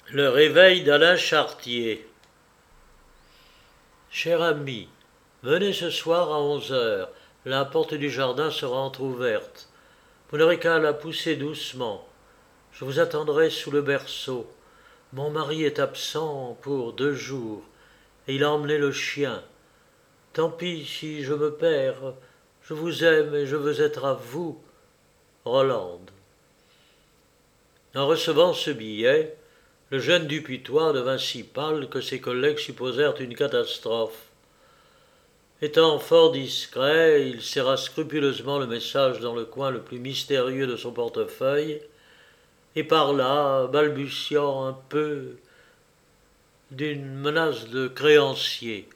Le réveil d'Alain Chartier. Cher ami, venez ce soir à 11 heures. La porte du jardin sera entr'ouverte. Vous n'aurez qu'à la pousser doucement. Je vous attendrai sous le berceau. Mon mari est absent pour 2 jours et il a emmené le chien. Tant pis si je me perds. Je vous aime et je veux être à vous. Rolande. En recevant ce billet, le jeune Duputois devint si pâle que ses collègues supposèrent une catastrophe. Étant fort discret, il serra scrupuleusement le message dans le coin le plus mystérieux de son portefeuille et parla, balbutiant un peu, d'une menace de créancier.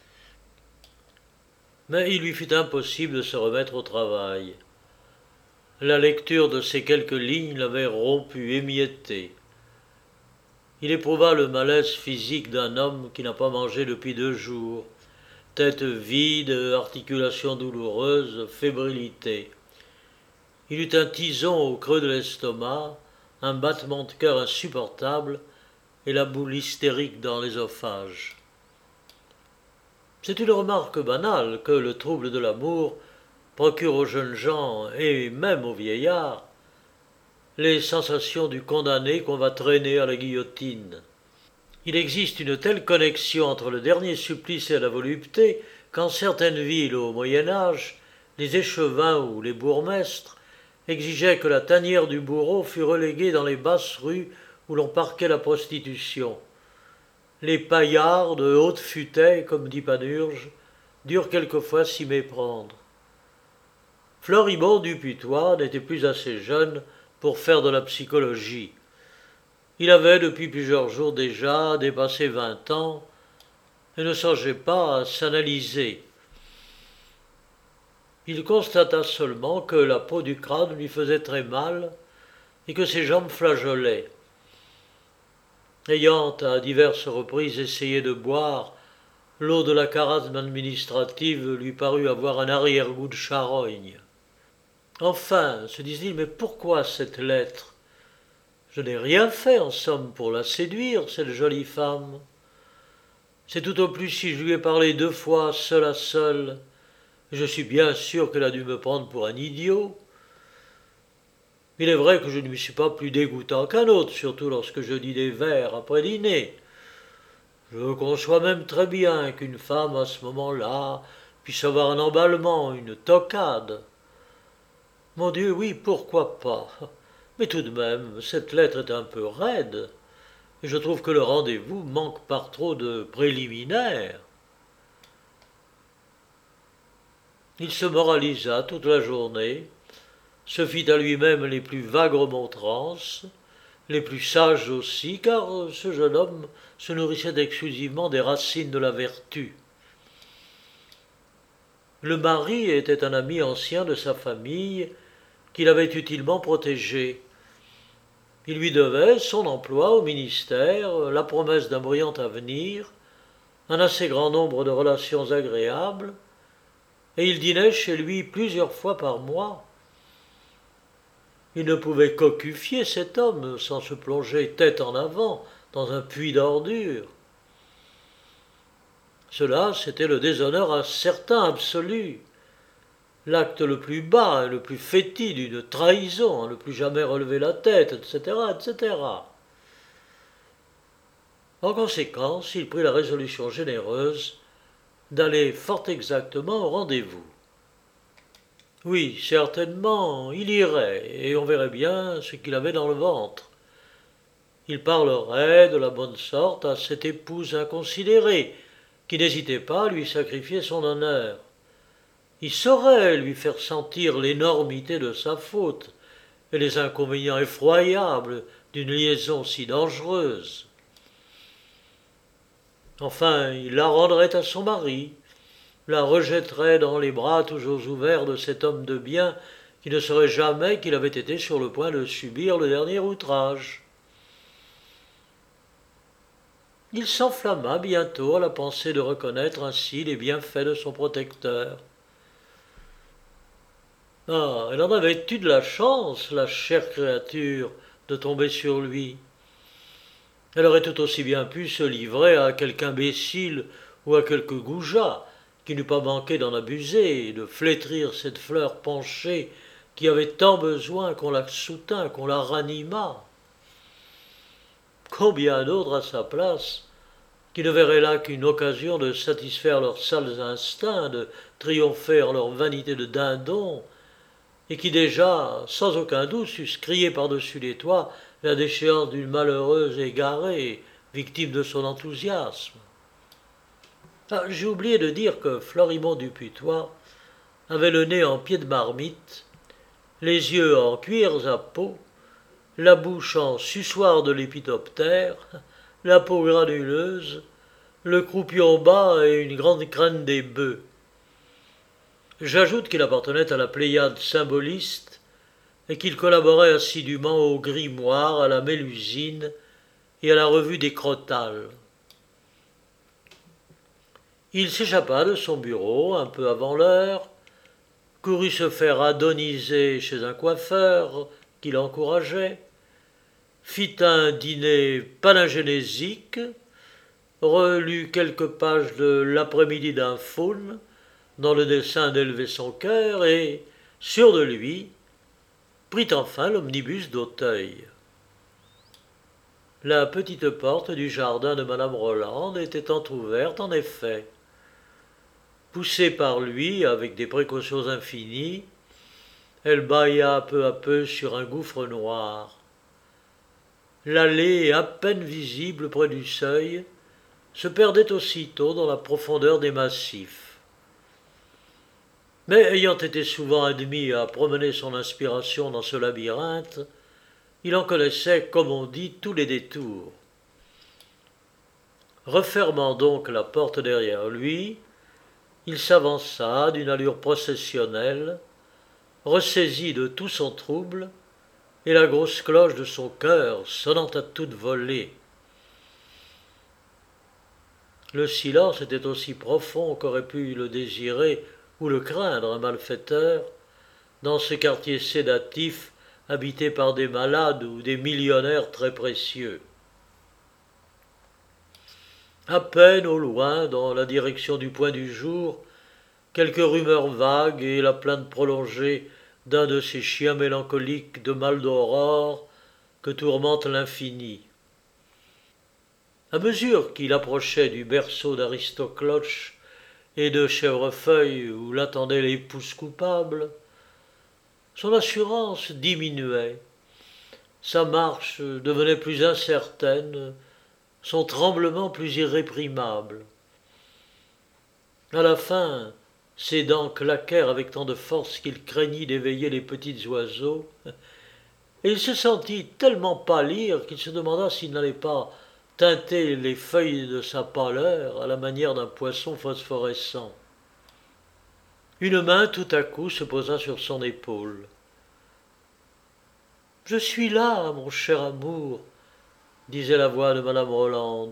Mais il lui fut impossible de se remettre au travail. La lecture de ces quelques lignes l'avait rompu, émietté. Il éprouva le malaise physique d'un homme qui n'a pas mangé depuis 2 jours. Tête vide, articulations douloureuses, fébrilité. Il eut un tison au creux de l'estomac, un battement de cœur insupportable et la boule hystérique dans l'ésophage. C'est une remarque banale que le trouble de l'amour procure aux jeunes gens et même aux vieillards les sensations du condamné qu'on va traîner à la guillotine. Il existe une telle connexion entre le dernier supplice et la volupté qu'en certaines villes au Moyen Âge, les échevins ou les bourgmestres exigeaient que la tanière du bourreau fût reléguée dans les basses rues où l'on parquait la prostitution. Les paillards de haute futaie, comme dit Panurge, durent quelquefois s'y méprendre. Floribond Duputois n'était plus assez jeune pour faire de la psychologie. Il avait depuis plusieurs jours déjà dépassé 20 ans et ne songeait pas à s'analyser. Il constata seulement que la peau du crâne lui faisait très mal et que ses jambes flageolaient. Ayant à diverses reprises essayé de boire, l'eau de la carasme administrative lui parut avoir un arrière-goût de charogne. Enfin, se disait-il, mais pourquoi cette lettre? Je n'ai rien fait, en somme, pour la séduire, cette jolie femme. C'est tout au plus si je lui ai parlé 2 fois, seul à seul. Je suis bien sûr qu'elle a dû me prendre pour un idiot. Il est vrai que je ne lui suis pas plus dégoûtant qu'un autre, surtout lorsque je dis des vers après dîner. Je conçois même très bien qu'une femme, à ce moment-là, puisse avoir un emballement, une toquade. Mon Dieu, oui, pourquoi pas? Mais tout de même, cette lettre est un peu raide, et je trouve que le rendez-vous manque par trop de préliminaires. Il se moralisa toute la journée, se fit à lui-même les plus vagues remontrances, les plus sages aussi, car ce jeune homme se nourrissait exclusivement des racines de la vertu. Le mari était un ami ancien de sa famille qu'il avait utilement protégé. Il lui devait son emploi au ministère, la promesse d'un brillant avenir, un assez grand nombre de relations agréables, et il dînait chez lui plusieurs fois par mois. Il ne pouvait qu'occupier cet homme sans se plonger tête en avant dans un puits d'ordures. Cela, c'était le déshonneur certain absolu, l'acte le plus bas et le plus fétide d'une trahison, à ne plus jamais relever la tête, etc., etc. En conséquence, il prit la résolution généreuse d'aller fort exactement au rendez-vous. Oui, certainement, il irait, et on verrait bien ce qu'il avait dans le ventre. Il parlerait de la bonne sorte à cette épouse inconsidérée, qui n'hésitait pas à lui sacrifier son honneur. Il saurait lui faire sentir l'énormité de sa faute et les inconvénients effroyables d'une liaison si dangereuse. Enfin, il la rendrait à son mari, la rejetterait dans les bras toujours ouverts de cet homme de bien qui ne saurait jamais qu'il avait été sur le point de subir le dernier outrage. Il s'enflamma bientôt à la pensée de reconnaître ainsi les bienfaits de son protecteur. Ah, elle en avait eu de la chance, la chère créature, de tomber sur lui. Elle aurait tout aussi bien pu se livrer à quelque imbécile ou à quelque goujat qui n'eût pas manqué d'en abuser et de flétrir cette fleur penchée qui avait tant besoin qu'on la soutînt, qu'on la ranimât. Combien d'autres à sa place qui ne verraient là qu'une occasion de satisfaire leurs sales instincts, de triompher en leur vanité de dindons, et qui déjà, sans aucun doute, eussent crié par-dessus les toits la déchéance d'une malheureuse égarée, victime de son enthousiasme. Ah, j'ai oublié de dire que Florimond Duputois avait le nez en pied de marmite, les yeux en cuirs à peau, la bouche en suçoir de lépidoptère, la peau granuleuse, le croupion bas et une grande crâne des bœufs. J'ajoute qu'il appartenait à la pléiade symboliste et qu'il collaborait assidûment au grimoire, à la Mélusine et à la revue des Crotales. Il s'échappa de son bureau un peu avant l'heure, courut se faire adoniser chez un coiffeur qui l'encourageait, fit un dîner palingénésique, relut quelques pages de l'après-midi d'un faune dans le dessein d'élever son cœur et, sûr de lui, prit enfin l'omnibus d'Auteuil. La petite porte du jardin de madame Roland était entr'ouverte en effet. Poussée par lui avec des précautions infinies, elle bâilla peu à peu sur un gouffre noir. L'allée, à peine visible près du seuil, se perdait aussitôt dans la profondeur des massifs. Mais ayant été souvent admis à promener son inspiration dans ce labyrinthe, il en connaissait, comme on dit, tous les détours. Refermant donc la porte derrière lui, il s'avança d'une allure processionnelle, ressaisi de tout son trouble, et la grosse cloche de son cœur sonnant à toute volée. Le silence était aussi profond qu'aurait pu le désirer ou le craindre un malfaiteur dans ce quartier sédatif habité par des malades ou des millionnaires très précieux. À peine au loin, dans la direction du point du jour, quelques rumeurs vagues et la plainte prolongée d'un de ces chiens mélancoliques de mal d'aurore que tourmente l'infini. À mesure qu'il approchait du berceau d'Aristocloche et de Chèvrefeuille où l'attendaient les pousses coupables, son assurance diminuait, sa marche devenait plus incertaine, son tremblement plus irréprimable. À la fin, ses dents claquèrent avec tant de force qu'il craignit d'éveiller les petits oiseaux, et il se sentit tellement pâlir qu'il se demanda s'il n'allait pas teinter les feuilles de sa pâleur à la manière d'un poisson phosphorescent. Une main tout à coup se posa sur son épaule. « Je suis là, mon cher amour, » disait la voix de madame Roland.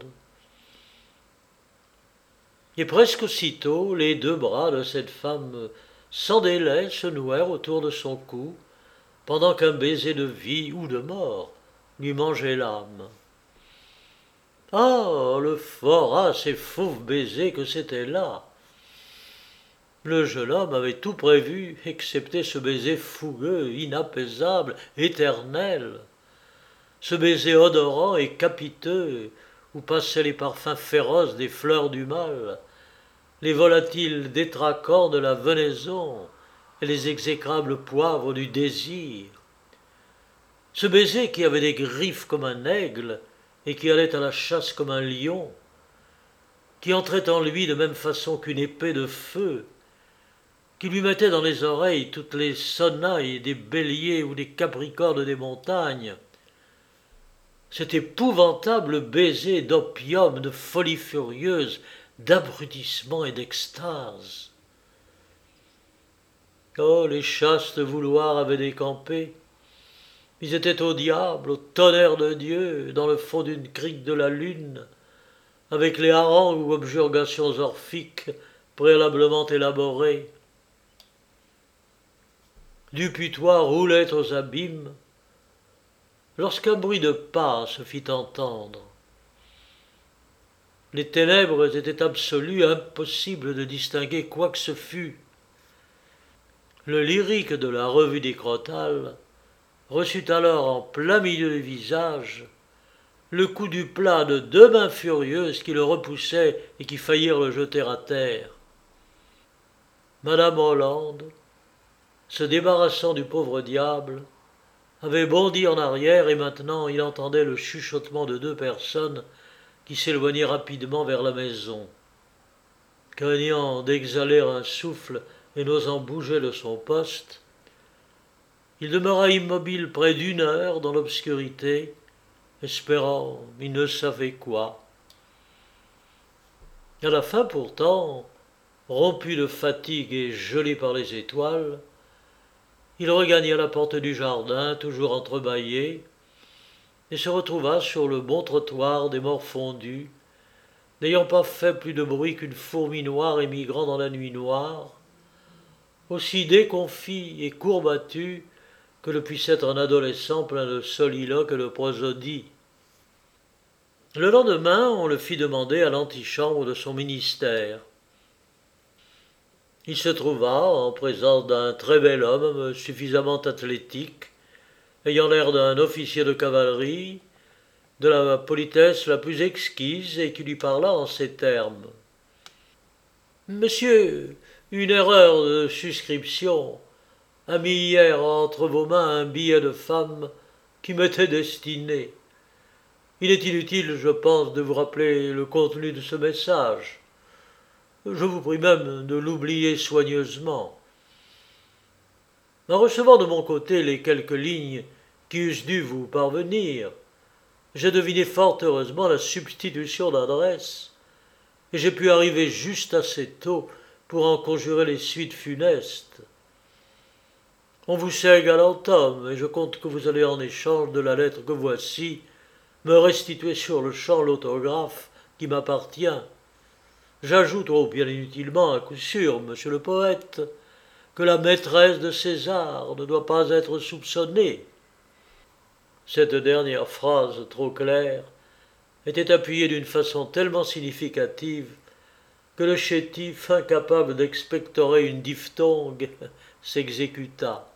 Et presque aussitôt, les deux bras de cette femme sans délai se nouèrent autour de son cou, pendant qu'un baiser de vie ou de mort lui mangeait l'âme. Ah, le fort et fauve baiser que c'était là! Le jeune homme avait tout prévu, excepté ce baiser fougueux, inapaisable, éternel. Ce baiser odorant et capiteux, où passaient les parfums féroces des fleurs du mal, les volatiles détraquants de la venaison et les exécrables poivres du désir. Ce baiser qui avait des griffes comme un aigle et qui allait à la chasse comme un lion, qui entrait en lui de même façon qu'une épée de feu, qui lui mettait dans les oreilles toutes les sonnailles des béliers ou des capricornes des montagnes, cet épouvantable baiser d'opium, de folie furieuse, d'abrutissement et d'extase. Oh, les chastes vouloirs avaient décampé. Ils étaient au diable, au tonnerre de Dieu, dans le fond d'une crique de la lune, avec les harangues ou objurgations orphiques préalablement élaborées. Duputois roulait aux abîmes, lorsqu'un bruit de pas se fit entendre. Les ténèbres étaient absolues, impossible de distinguer quoi que ce fût. Le lyrique de la revue des Crotales reçut alors en plein milieu du visage le coup du plat de deux mains furieuses qui le repoussaient et qui faillirent le jeter à terre. Madame Hollande, se débarrassant du pauvre diable, avait bondi en arrière et maintenant il entendait le chuchotement de deux personnes qui s'éloignaient rapidement vers la maison. Craignant d'exhaler un souffle et n'osant bouger de son poste, il demeura immobile près d'une heure dans l'obscurité, espérant il ne savait quoi. À la fin pourtant, rompu de fatigue et gelé par les étoiles, il regagna la porte du jardin, toujours entrebâillée, et se retrouva sur le bon trottoir des morfondus, n'ayant pas fait plus de bruit qu'une fourmi noire émigrant dans la nuit noire, aussi déconfit et courbattu que le puisse être un adolescent plein de soliloques et de prosodies. Le lendemain, on le fit demander à l'antichambre de son ministère. Il se trouva en présence d'un très bel homme suffisamment athlétique, ayant l'air d'un officier de cavalerie, de la politesse la plus exquise, et qui lui parla en ces termes. Monsieur, une erreur de suscription a mis hier entre vos mains un billet de femme qui m'était destiné. Il est inutile, je pense, de vous rappeler le contenu de ce message. Je vous prie même de l'oublier soigneusement. En recevant de mon côté les quelques lignes qui eussent dû vous parvenir, j'ai deviné fort heureusement la substitution d'adresse, et j'ai pu arriver juste assez tôt pour en conjurer les suites funestes. On vous sait galant homme, et je compte que vous allez en échange de la lettre que voici me restituer sur le champ l'autographe qui m'appartient. J'ajoute, bien inutilement à coup sûr, monsieur le poète, que la maîtresse de César ne doit pas être soupçonnée. Cette dernière phrase trop claire était appuyée d'une façon tellement significative que le chétif, incapable d'expectorer une diphtongue, s'exécuta.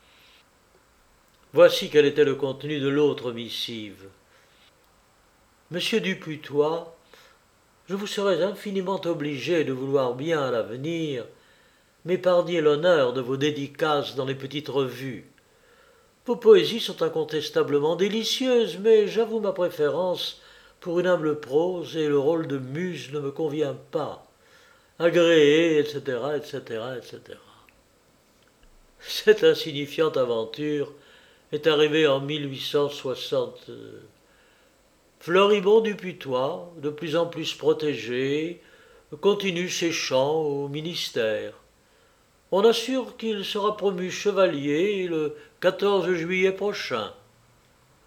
Voici quel était le contenu de l'autre missive. Monsieur Duputois, je vous serais infiniment obligé de vouloir bien à l'avenir m'épargner l'honneur de vos dédicaces dans les petites revues. Vos poésies sont incontestablement délicieuses, mais j'avoue ma préférence pour une humble prose et le rôle de muse ne me convient pas. Agréé, etc., etc., etc. Cette insignifiante aventure est arrivée en 1860. Floribond Duputois, de plus en plus protégé, continue ses chants au ministère. On assure qu'il sera promu chevalier le 14 juillet prochain.